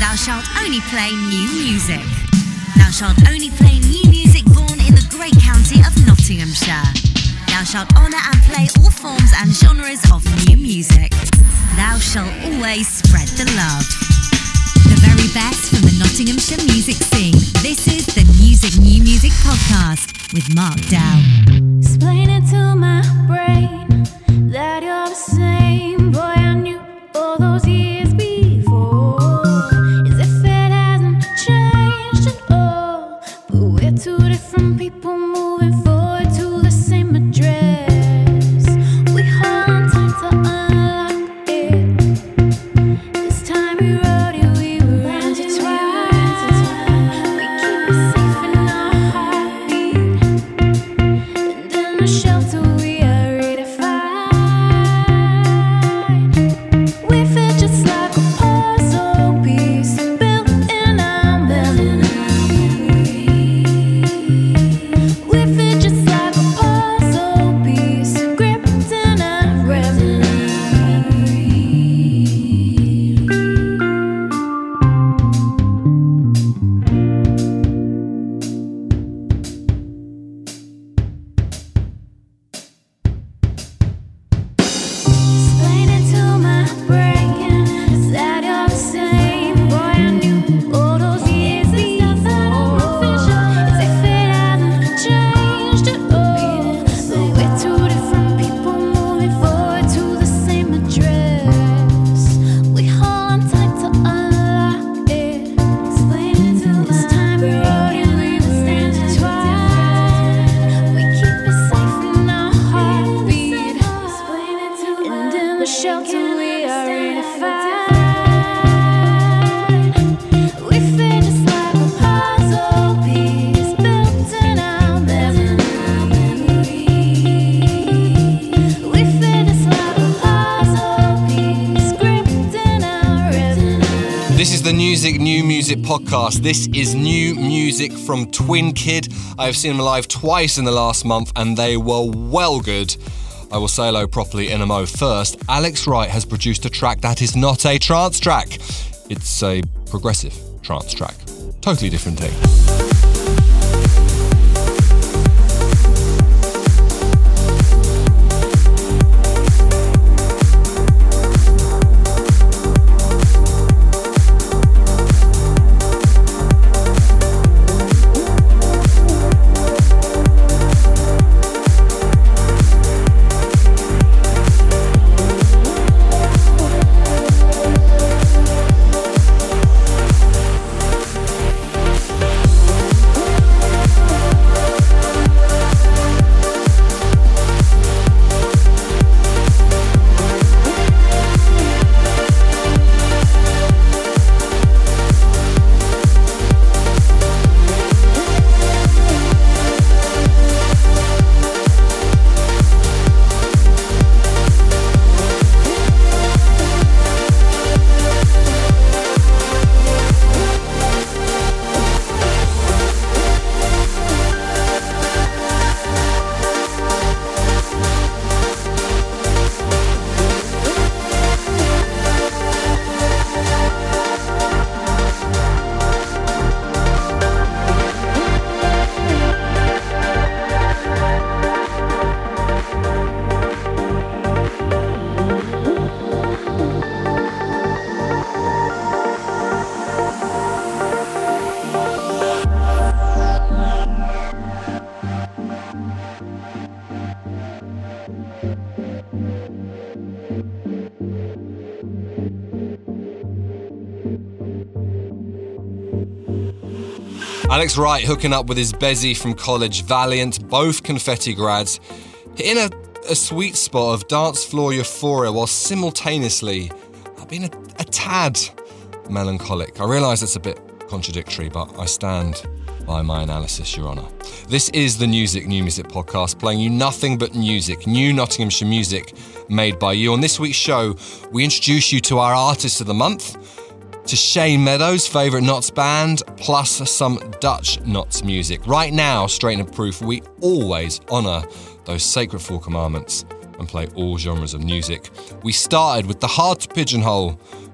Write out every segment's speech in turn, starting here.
Thou shalt only play new music. Thou shalt only play new music born in the great county of Nottinghamshire. Thou shalt honour and play all forms and genres of new music. Thou shalt always spread the love. The very best from the Nottinghamshire music scene. This is the New Music Podcast with Mark Dow. Explain it to my brain that you're the same boy I knew all those years before. As if it hasn't changed at all, but we're two different people moving forward to the same address. We hold on tight to unlock it. This time we wrote it, we were intertwined. We keep it safe in our heartbeat, and in the shelter we are redefined. We feel just like a puzzle piece built in our memory. We feel just like a puzzle piece gripped in our memory. Explain it to my brain that you're the same boy I knew all those years before. As if it hasn't changed at all, but we're two different people moving forward to the same address. We hold on tight to unlock it. Explain it to this time we wrote it, we were intertwined. We keep it safe in our heartbeat, and in the shelter we are redefined. We feel just like a puzzle piece built in our memory. We feel just like a puzzle piece gripped in our resonance. This is the New Music Podcast. This is new music from Twin Kid. I have seen them live twice in the last month and they were well good. I will say hello properly in a mo. First, Alex Wright has produced a track that is not a trance track. It's a progressive trance track. Totally different thing. Alex Wright hooking up with his Bezzy from college, Valiant, both confetti grads, hitting a sweet spot of dance floor euphoria while simultaneously being a tad melancholic. I realise that's a bit contradictory, but I stand by my analysis, Your Honour. This is the New Music Podcast, playing you nothing but music, new Nottinghamshire music made by you. On this week's show, we introduce you to our Artist of the Month, to Shane Meadows' favourite Knots band, plus some Dutch Knots music. Right now, straight and proof, we always honour those sacred four commandments and play all genres of music. We started with the hard to pigeonhole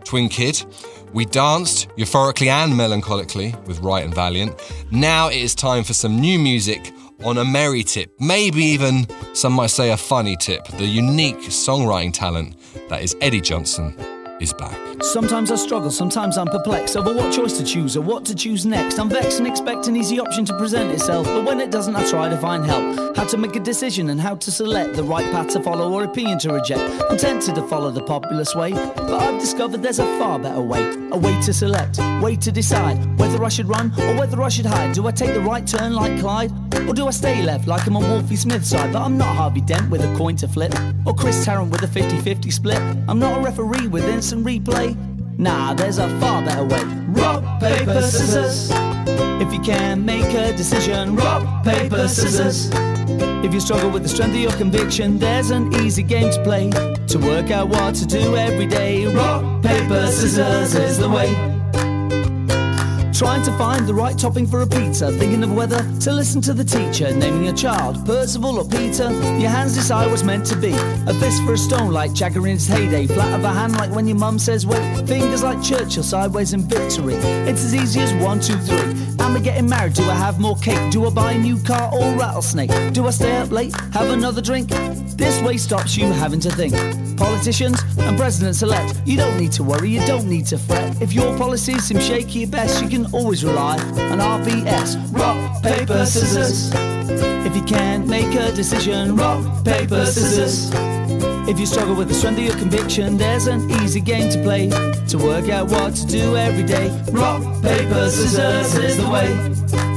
Twin Kid. We danced euphorically and melancholically with Wright and Valiant. Now it is time for some new music on a merry tip, maybe even, some might say, a funny tip. The unique songwriting talent that is Eddie Johnson is back. Sometimes I struggle, sometimes I'm perplexed over what choice to choose or what to choose next. I'm vexed and expect an easy option to present itself, but when it doesn't, I try to find help. How to make a decision and how to select the right path to follow or opinion to reject. I'm tempted to follow the populous way, but I've discovered there's a far better way. A way to select, way to decide whether I should run or whether I should hide. Do I take the right turn like Clyde, or do I stay left like I'm on Wolfie Smith's side? But I'm not Harvey Dent with a coin to flip, or Chris Tarrant with a 50-50 split. I'm not a referee with instant replay. Nah, there's a far better way. Rock, paper, scissors. If you can make a decision, rock, paper, scissors. If you struggle with the strength of your conviction, there's an easy game to play to work out what to do every day. Rock, paper, scissors is the way. Trying to find the right topping for a pizza, thinking of whether to listen to the teacher. Naming a child, Percival or Peter, your hands decide what's meant to be. A fist for a stone like Jagger in his heyday, flat of a hand like when your mum says wait. Fingers like Churchill, sideways in victory. It's as easy as 1, 2, 3. Am I getting married? Do I have more cake? Do I buy a new car or rattlesnake? Do I stay up late, have another drink? This way stops you having to think. Politicians and presidents-elect, you don't need to worry, you don't need to fret. If your policies seem shaky at best, you can always rely on RBS. Rock, paper, scissors. If you can't make a decision, rock, paper, scissors. If you struggle with the strength of your conviction, there's an easy game to play to work out what to do every day. Rock, paper, scissors is the way.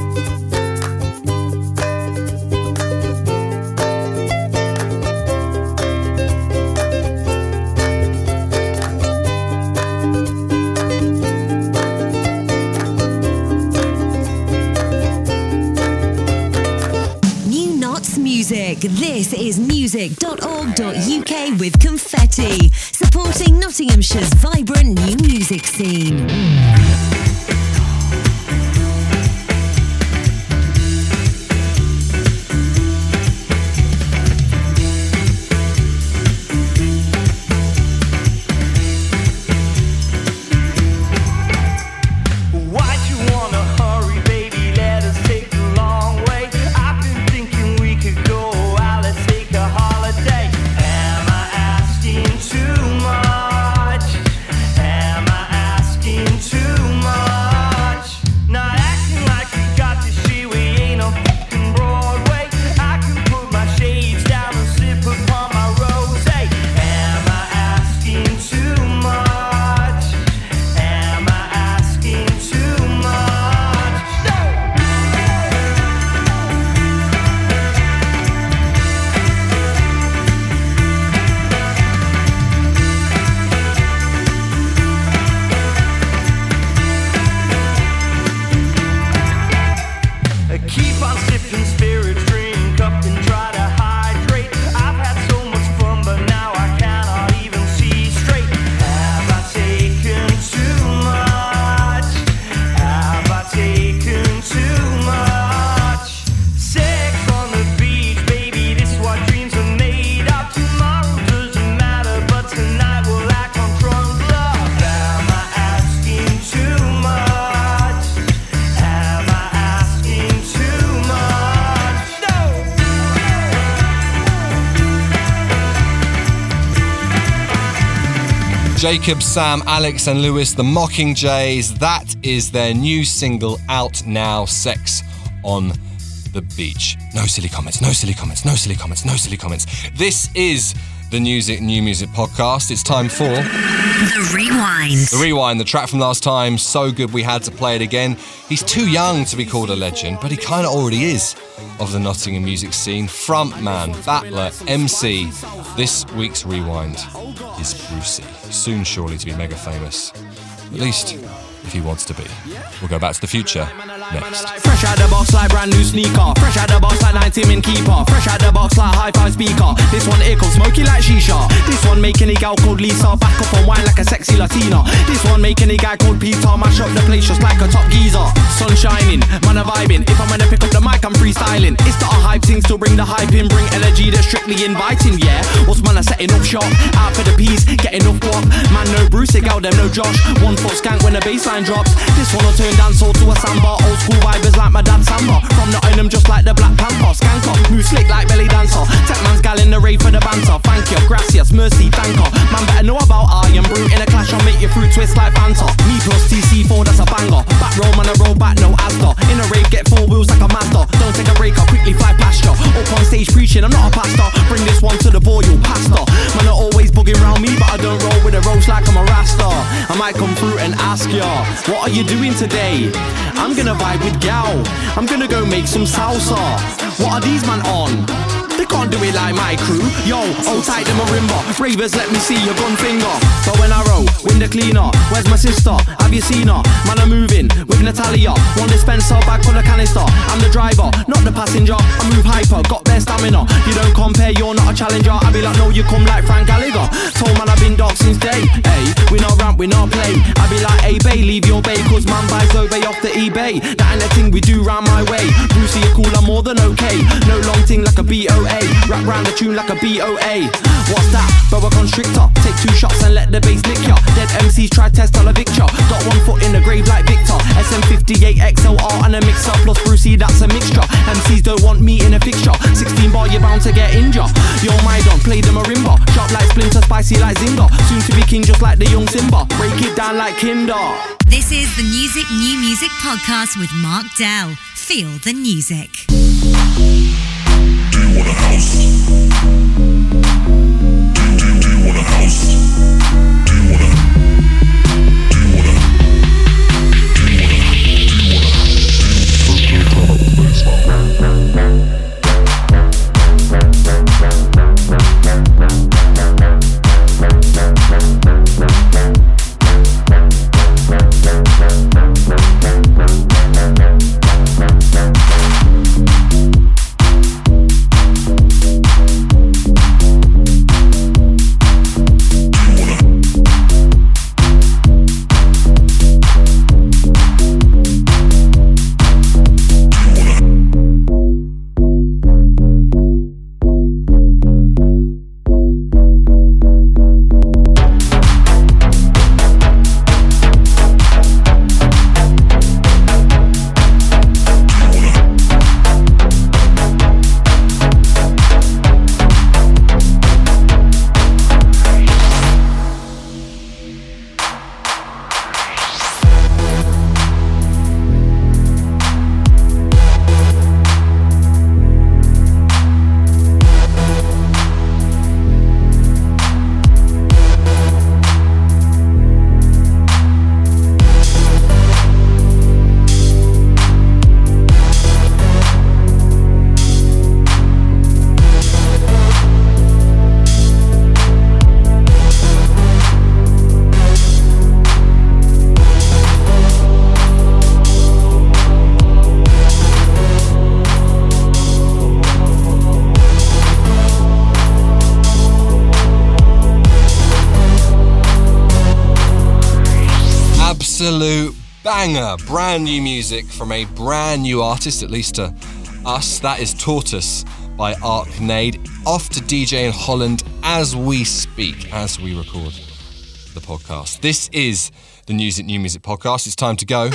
This is music.org.uk with Confetti, supporting Nottinghamshire's vibrant new music scene. Jacob, Sam, Alex and Lewis, the Mockingjays. That is their new single out now, Sex on the Beach. No silly comments, no silly comments, no silly comments, no silly comments. This is the New Music podcast. It's time for... The Rewind. The Rewind, the track from last time. So good we had to play it again. He's too young to be called a legend, but he kind of already is of the Nottingham music scene. Frontman, battler, MC. This week's Rewind is Brucey. Soon surely to be mega famous. At least if he wants to be. We'll go back to the future next. Fresh out the box like brand new sneaker. Fresh out the box like 90 min keeper. Fresh out the box like hi-fi speaker. This one ear called smoky like shisha. This one make any gal called Lisa back up on wine like a sexy Latina. This one make any guy called Peter mash up the place just like a top geezer. Sun shining, man a vibing. If I'm gonna pick up the mic, I'm freestyling. It's not a hype thing, still bring the hype in. Bring energy that's strictly inviting, yeah. What's man a setting up shop? Out for the peas, getting enough guap. Man no Bruce, they gal them no Josh. 1 foot skank when the bassline drops. This one will turn dancehall to a samba. Old school vibers like my dad Samba. From Nottingham just like the Black Panther. Skanker, move slick like belly dancer. Tech man's gal in the rave for the banter. Thank you, gracias, mercy, thank her. Man better know about I am brute. In a clash I'll make your fruit twist like Fanta. Me plus TC4, that's a banger. Back roll man, I roll back, no Asda. In a rave get 4 wheels like a Mazda. Don't take a break, I'll quickly fly past ya. Up on stage preaching, I'm not a pastor. Bring this one to the boy, you pastor. Man are always bugging round me, but I don't roll with a roast like I'm a rasta. I might come through and ask ya, what are you doing today? I'm gonna vibe with gal. I'm gonna go make some salsa. What are these man on? They can't do it like my crew. Yo, hold tight the marimba. Ravers, let me see your gun finger. But when I roll, window cleaner. Where's my sister? Have you seen her? Man, I'm moving with Natalia. One dispenser, back on the canister. I'm the driver, not the passenger. I move hyper, got bare stamina. You don't compare, you're not a challenger. I be like, no, you come like Frank Gallagher. Told man I've been dark since day. Hey, we not ramp, we not play. I be like, hey, bae, leave your bae. Cause man buys Obey off the eBay. That ain't the thing we do round my way. Brucey, you're cool, I'm more than okay. No long thing like a BOA. Rap round the tune like a BOA. What's that? Boa constrictor. Take 2 shots and let the bass lick ya. Dead MCs try test all a victor. Got 1 foot in the grave like Victor. SM58 XLR and a mixer. Plus Brucey, that's a mixture. MCs don't want me in a fixture. 16 bar, you're bound to get injured. Yo, my don, play the marimba. Sharp like Splinter, spicy like Zinger. Soon to be king just like the young Simba. Break it down like Kinder. This is the New Music Podcast with Mark Dell. Feel the music. Do you want a house? Do you want a house? Do you want a Absolute banger. Brand new music from a brand new artist, at least to us. That is Tortoise by Arknade. Off to DJ in Holland as we speak, as we record the podcast. This is the New Music Podcast. It's time to go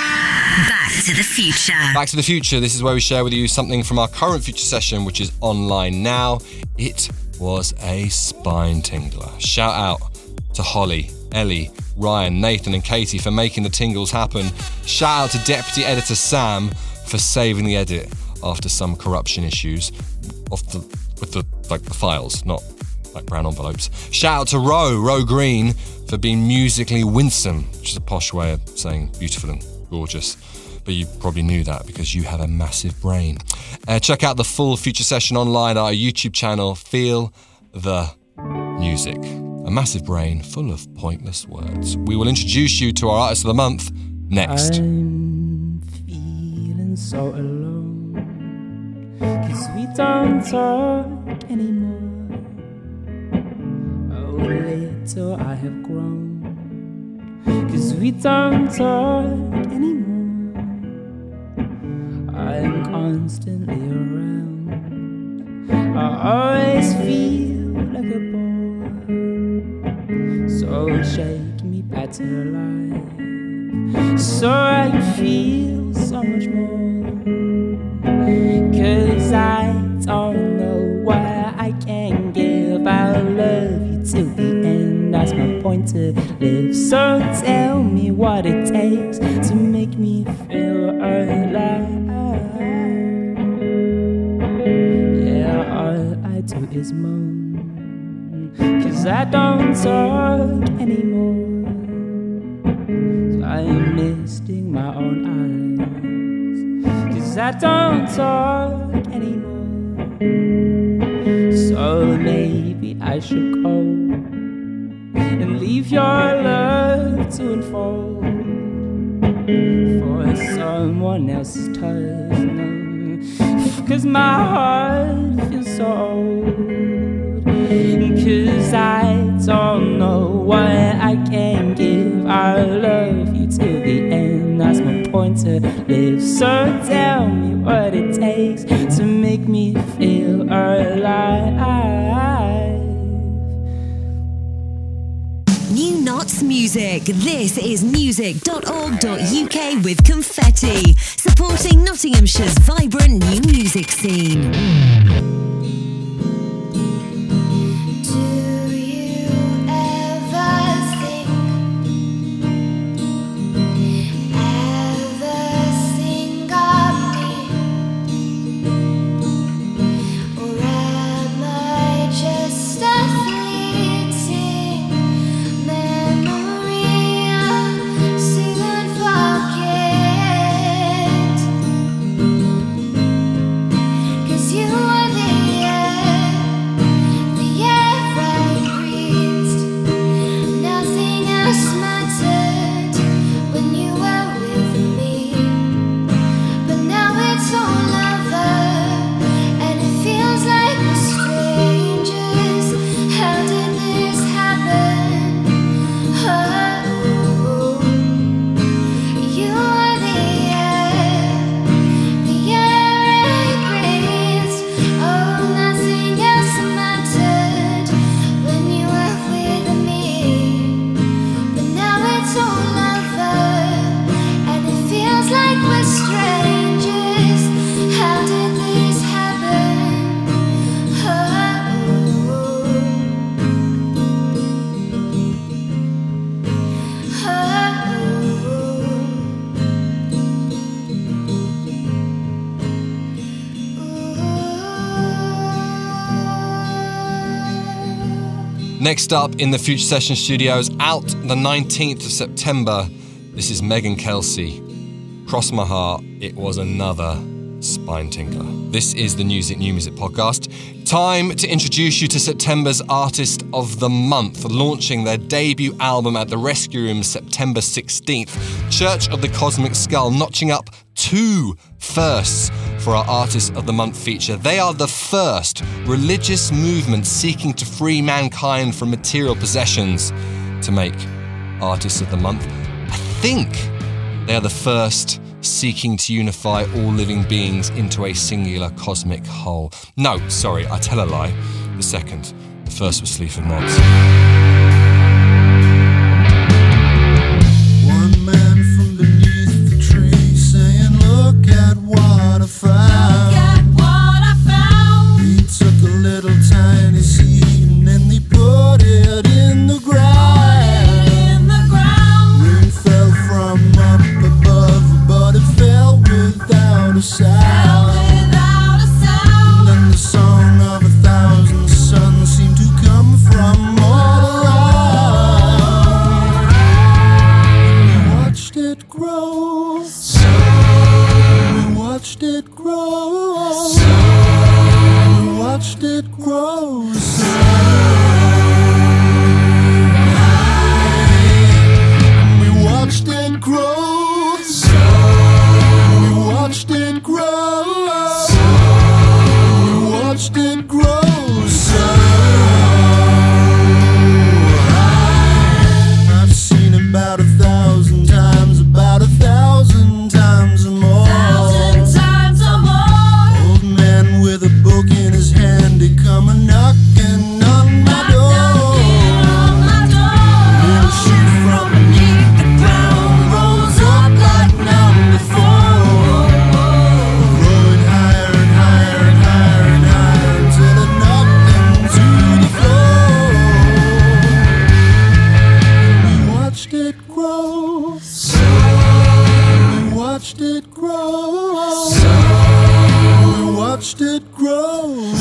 Back to the future. Back to the future. This is where we share with you something from our current future session, which is online now. It was a spine tingler. Shout out to Holly, Ellie, Ryan, Nathan and Katie for making the tingles happen. Shout out to Deputy Editor Sam for saving the edit after some corruption issues with the files, not like brown envelopes. Shout out to Ro Green for being musically winsome, which is a posh way of saying beautiful and gorgeous. But you probably knew that because you have a massive brain. Check out the full future session online at our YouTube channel, Feel the Music. a massive brain full of pointless words. We will introduce you to our Artist of the Month next. I'm feeling so alone, 'cause we don't talk anymore. Oh, little I have grown, 'cause we don't talk anymore. I'm constantly around, I always feel like a ball, so shake me back to life, so I can feel so much more. 'Cause I don't know why I can't give. I'll love you till the end, that's my point to live. So tell me what it takes to make me feel alive. Yeah, all I do is moan, 'cause I don't talk anymore. So I'm misting my own eyes, 'cause I don't talk anymore. So maybe I should go and leave your love to unfold for someone else's touch. No, 'cause my heart feels so old, 'cause I don't know why I can't give. I love you till the end, that's my point to live. So tell me what it takes to make me feel alive. New Knots Music. This is music.org.uk with Confetti, supporting Nottinghamshire's vibrant new music scene. Next up in the Future Session Studios, out the 19th of September, this is Megan Kelsey. Cross my heart, it was another spine tinkler. This is the New Music podcast. Time to introduce you to September's Artist of the Month, launching their debut album at the Rescue Room September 16th. Church of the Cosmic Skull, notching up 2 firsts for our Artist of the Month feature. They are the first religious movement seeking to free mankind from material possessions to make Artist of the Month. I think they are the first seeking to unify all living beings into a singular cosmic whole. No, sorry, I tell a lie. The second. The first was Sleaford Mods. One man from beneath the tree saying, "Look at what I found." He took a little tiny seed and then he put it in the ground. Rain fell from up above, but it fell without a sound. And then the song of 1,000 suns seemed to come from all around. grow. We watched it grow. We watched it grow. I've seen it about 1,000 times, about 1,000 times or more. 1,000 times or more. Old man with a book in his hand, he come a knocking on my door. Little shoot from beneath the ground rolls up like number 4. Growing higher and higher and higher and higher until it knocked him to the floor. We watched it grow. We watched it grow. We watched it grow.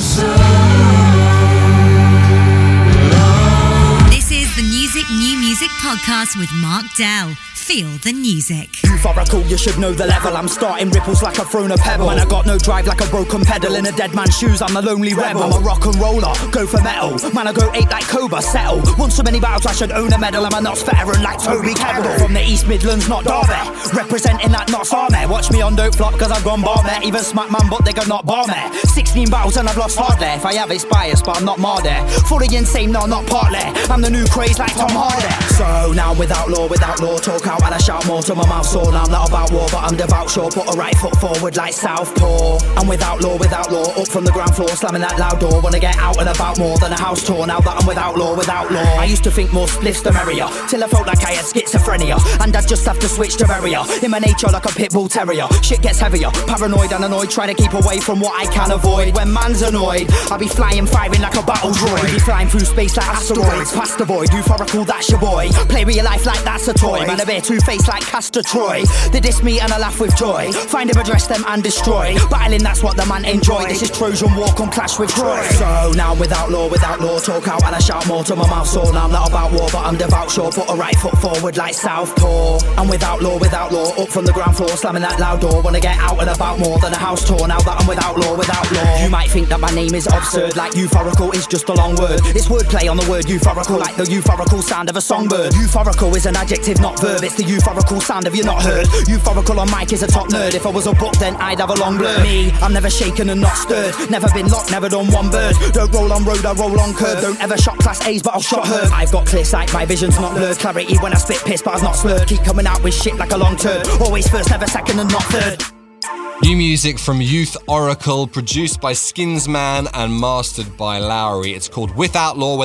This is the New Music Podcast with Mark Dell. Feel the music. Euphorical, you should know the level. I'm starting ripples like I've thrown a pebble. And I got no drive like a broken pedal. In a dead man's shoes, I'm a lonely rebel. I'm a rock and roller, go for metal. Man, I go ape like Cobra, settle. Won so many battles, I should own a medal. I'm a Knots veteran like Toby Kebbell. From the East Midlands, not Derby. Representing that Knots army. Watch me on Don't Flop, cause I've gone bar there. Even Smack Man, but they got not bar there. 16 battles and I've lost hard there. If I have, it's biased, but I'm not marred there. Fully insane, no, not partly. I'm the new craze like Tom Hardy. So now without law, talk out and I shout more to my mouth sore. Now I'm not about war, but I'm devout sure. Put a right foot forward like Southpaw. And without law, up from the ground floor, slamming that loud door. Wanna get out and about more than a house tour. Now that I'm without law. I used to think more spliffs the merrier, till I felt like I had schizophrenia. And I'd just have to switch to barrier. In my nature like a pit bull terrier. Shit gets heavier, paranoid and annoyed. Try to keep away from what I can avoid. When man's annoyed, I'll be flying, firing like a battle droid. Be flying through space like asteroids. Past the void, euphorical, that's your boy. Play with your life like that's a toy. Man, a bit two-faced like Castor Troy. They diss me and I laugh with joy. Find them, address them and destroy. Battling, that's what the man enjoy. This is Trojan War, come clash with Troy. So now without law, talk out and I shout more to my mouth sore. Now I'm not about war, but I'm devout sure. Put a right foot forward like Southpaw. And without law, up from the ground floor, slamming that loud door. Wanna get out and about more than a house tour. Now that I'm without law. You might think that my name is absurd, like euphorical is just a long word. It's wordplay on the word euphorical, like the euphorical sound of a songbird. Euphorical is an adjective, not verb. It's the euphorical sound of you not heard. Euphorical on mic is a top nerd. If I was a book, then I'd have a long blur. Me, I'm never shaken and not stirred. Never been locked, never done one bird. Don't roll on road, I roll on curb. Don't ever shot class A's, but I'll shot her. I've got clear sight, my vision's not blurred. Clarity when I spit piss, but I've not slurred. Keep coming out with shit like a long turd. Always first, never second and not third. New music from Youth Oracle, produced by Skinsman and mastered by Lowry. It's called Without Law.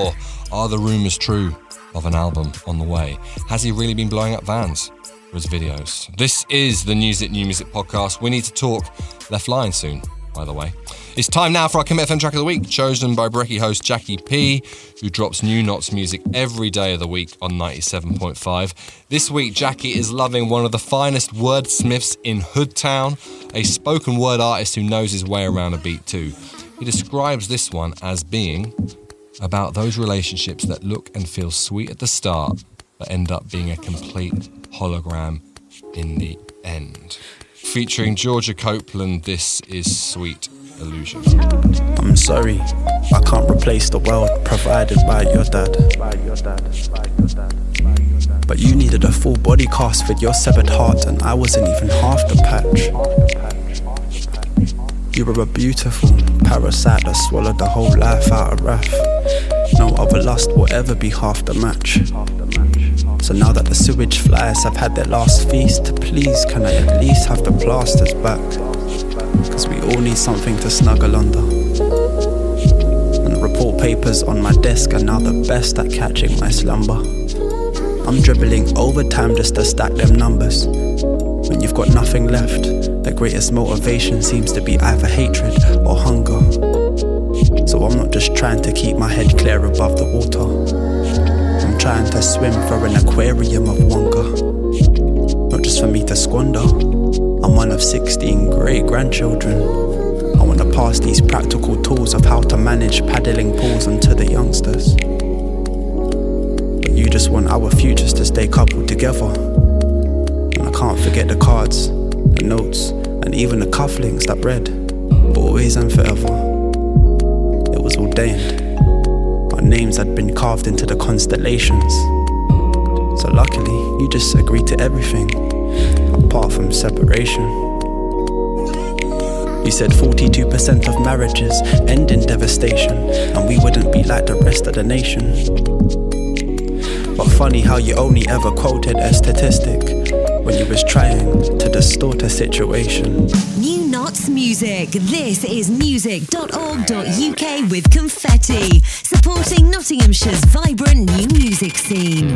Are the rumours true of an album on the way? Has he really been blowing up vans for his videos? This is the New Music Podcast. We need to talk Left Line soon, by the way. It's time now for our Commit FM Track of the Week, chosen by Brekkie host Jackie P, who drops new Knots music every day of the week on 97.5. This week, Jackie is loving one of the finest wordsmiths in Hoodtown, a spoken word artist who knows his way around a beat too. He describes this one as being about those relationships that look and feel sweet at the start, but end up being a complete hologram in the end. Featuring Georgia Copeland, this is Sweet Illusion. I'm sorry, I can't replace the world provided by your dad. But you needed a full body cast with your severed heart, and I wasn't even half the patch. You were a beautiful parasite that swallowed the whole life out of wrath. No other lust will ever be half the match. So now that the sewage flies have had their last feast, please can I at least have the plasters back? Cause we all need something to snuggle under. And the report papers on my desk are now the best at catching my slumber. I'm dribbling overtime just to stack them numbers. When you've got nothing left, the greatest motivation seems to be either hatred or hunger. So I'm not just trying to keep my head clear above the water. I'm trying to swim for an aquarium of wonder. Not just for me to squander. I'm one of 16 great-grandchildren. I want to pass these practical tools of how to manage paddling pools onto the youngsters. But you just want our futures to stay coupled together. And I can't forget the cards, the notes, and even the cufflinks that read, but always and forever. It was ordained. Our names had been carved into the constellations. So luckily, you just agreed to everything, apart from separation. You said 42% of marriages end in devastation, and we wouldn't be like the rest of the nation. But funny how you only ever quoted a statistic when you was trying to distort a situation. New Knots Music. This is music.org.uk with Confetti, supporting Nottinghamshire's vibrant new music scene.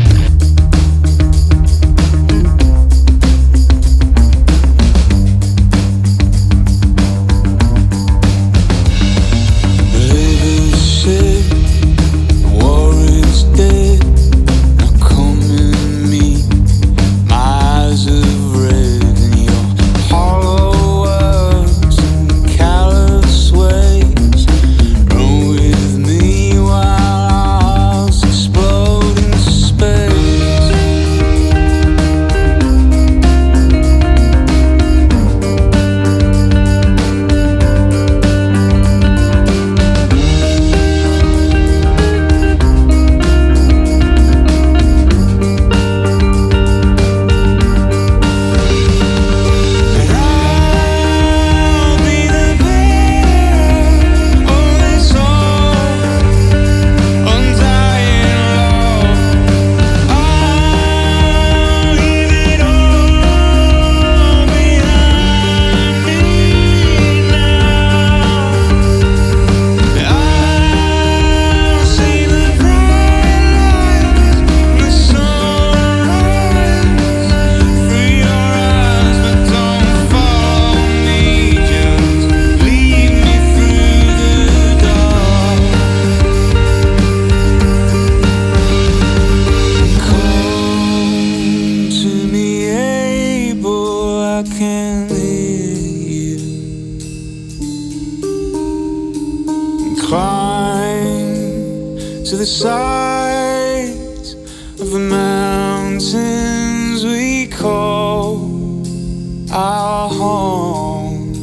to the sides of the mountains we call our home.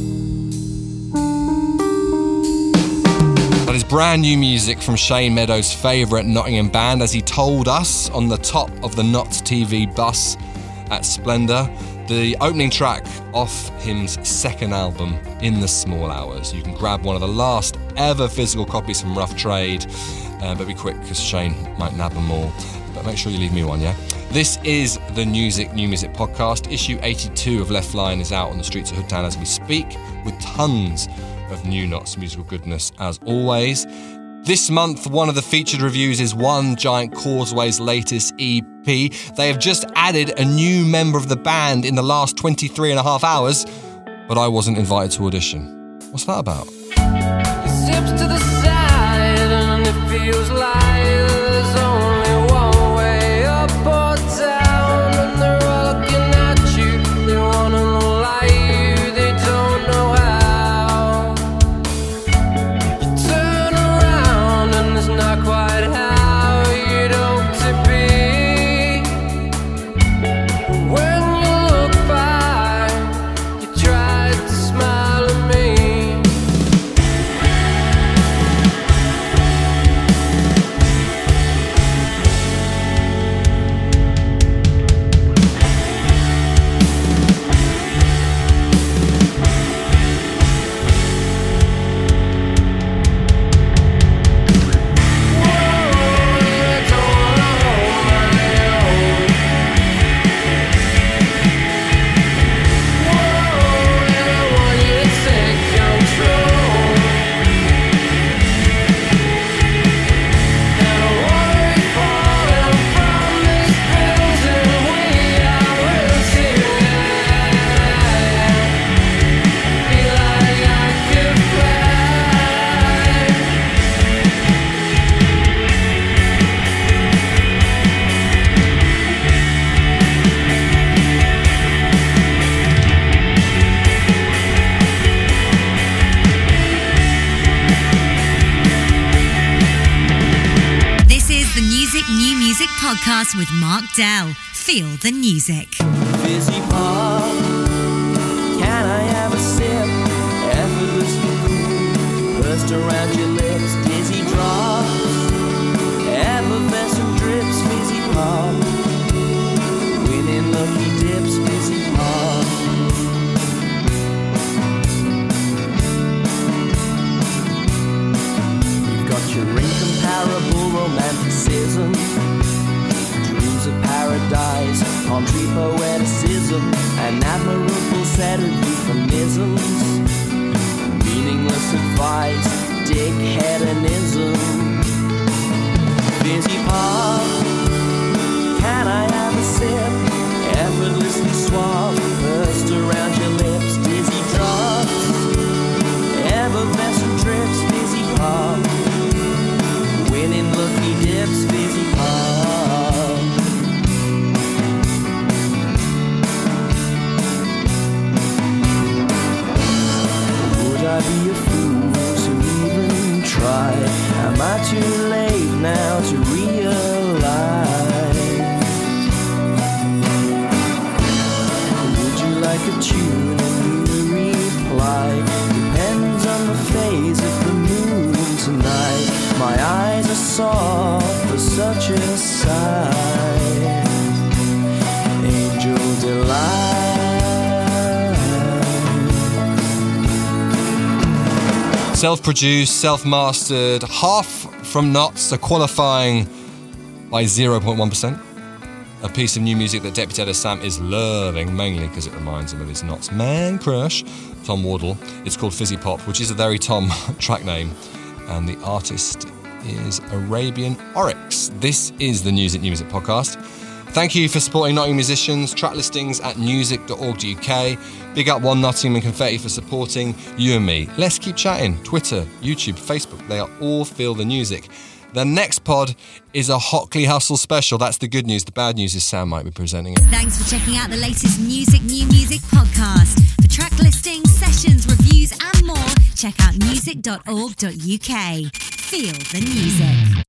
That is brand new music from Shane Meadows' favourite Nottingham band, as he told us on the top of the Notts TV bus at Splendour. The opening track off him's second album, In the Small Hours. You can grab one of the last ever physical copies from Rough Trade, but be quick because Shane might nab them all. But make sure you leave me one, yeah? This is the New Music podcast. Issue 82 of Left Line is out on the streets of Hoodtown as we speak, with tons of new Notts musical goodness as always. This month, one of the featured reviews is One Giant Causeways' latest EP. They have just added a new member of the band in the last 23 and a half hours, but I wasn't invited to audition. What's that about? Zips to the side and it feels like there's only one way up or down, and they're all looking at you. They wanna know like you, they don't know how. You turn around and it's not quite how you'd hope to be. When you look back, you tried to smile at me. New Music podcast with Mark Dell. Feel the music. Fizzy pop, can I have a sip? Effortlessly cool, pursed around your lips. Dizzy drops, effervescent drips. Fizzy pop, mechanism, an admirable set of euphemisms, meaningless advice, dickheadonism. Fizzy pop, can I have a sip? Effortlessly suave, burst around your lips. Dizzy drops, effervescent drips. Fizzy pop, winning lucky dips. Fizzy pop. Would I be a fool to even try? Am I too late now to realize? Would you like a tune and you reply? Depends on the phase of the moon tonight. My eyes are soft for such a sight. Angel delight. Self-produced, self-mastered, half from Knots, so qualifying by 0.1%. A piece of new music that Deputy Editor Sam is loving, mainly because it reminds him of his Knots man crush, Tom Wardle. It's called Fizzy Pop, which is a very Tom track name, and the artist is Arabian Oryx. This is the Music New Music podcast. Thank you for supporting Nottingham musicians. Track listings at music.org.uk. Big up One Nottingham and Confetti for supporting you and me. Let's keep chatting. Twitter, YouTube, Facebook, they are all Feel the Music. The next pod is a Hockley Hustle special. That's the good news. The bad news is Sam might be presenting it. Thanks for checking out the latest Music New Music podcast. For track listings, sessions, reviews and more, check out music.org.uk. Feel the music.